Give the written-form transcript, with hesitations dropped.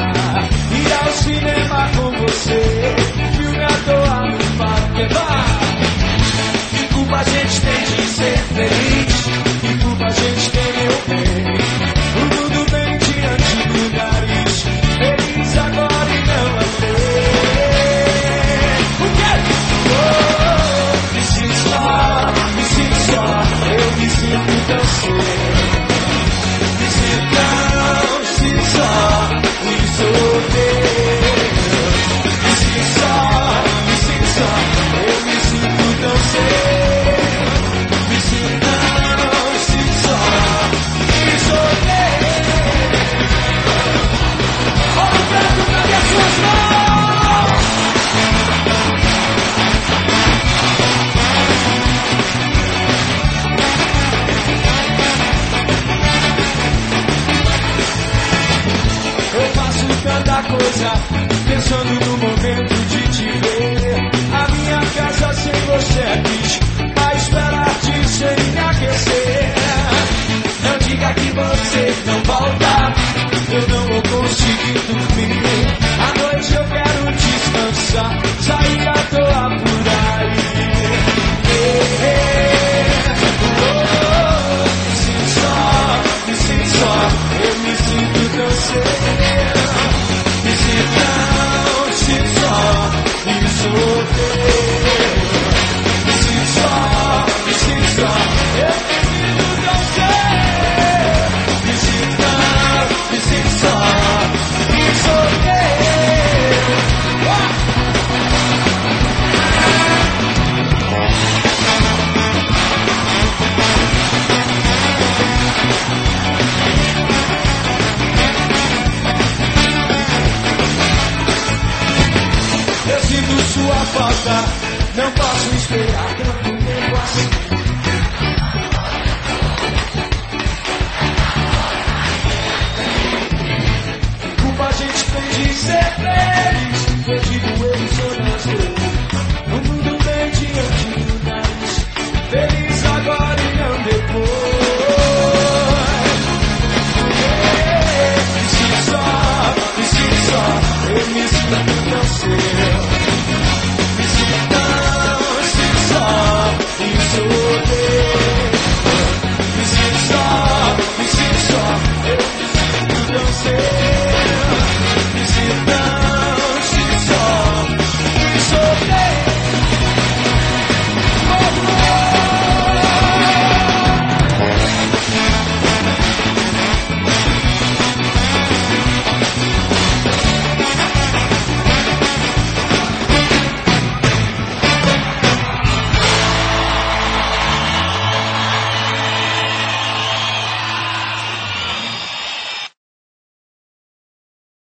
Ir ao cinema com você, filme à toa no parque. Que culpa a gente tem de ser feliz? Que culpa a gente tem, meu bem? O mundo bem diante do nariz, feliz agora e não a ver. O quê? Oh, me sinto só, eu me sinto tão cedo. Me sinto só, me solteiro. Me sinto só, eu me sinto tão cedo. Me sinto só, me solteiro. Obrigado, cadê as suas mãos? Eu faço tanta coisa, pensando no momento de te ver. A minha casa sem você é triste, a esperar-te sem me aquecer. Não diga que você não volta, eu não vou conseguir dormir. À noite eu quero descansar, sair à toa por aí. Me sinto só, eu me sinto tão cedo. Me sinto só, me solteiro. Me sinto só, eu me sinto tão cedo. Me sinto só, me solteiro. Eu sinto sua falta, não posso esperar tanto tempo assim. Culpa a gente tem de ser feliz.